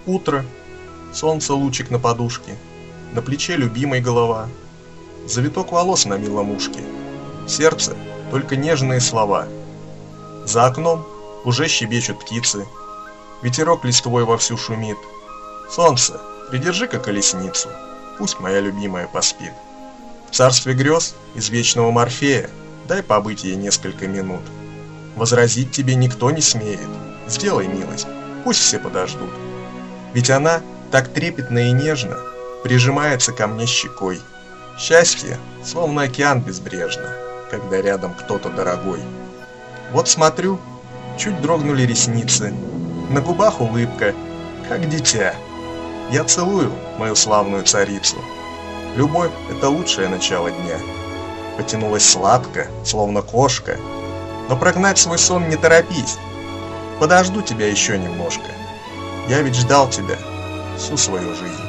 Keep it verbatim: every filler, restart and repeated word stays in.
Утро, солнце лучик на подушке, на плече любимой голова, завиток волос на милом ушке, в сердце только нежные слова. За окном уже щебечут птицы, ветерок листвой вовсю шумит. Солнце, придержи-ка колесницу, пусть моя любимая поспит. В царстве грез из вечного Морфея дай побыть ей несколько минут. Возразить тебе никто не смеет, сделай милость, пусть все подождут. Ведь она так трепетно и нежно прижимается ко мне щекой. Счастье, словно океан безбрежно, когда рядом кто-то дорогой. Вот смотрю, чуть дрогнули ресницы, на губах улыбка, как дитя. Я целую мою славную царицу. Любовь — это лучшее начало дня. Потянулась сладко, словно кошка, но прогнать свой сон не торопись. Подожду тебя еще немножко. Я ведь ждал тебя всю свою жизнь.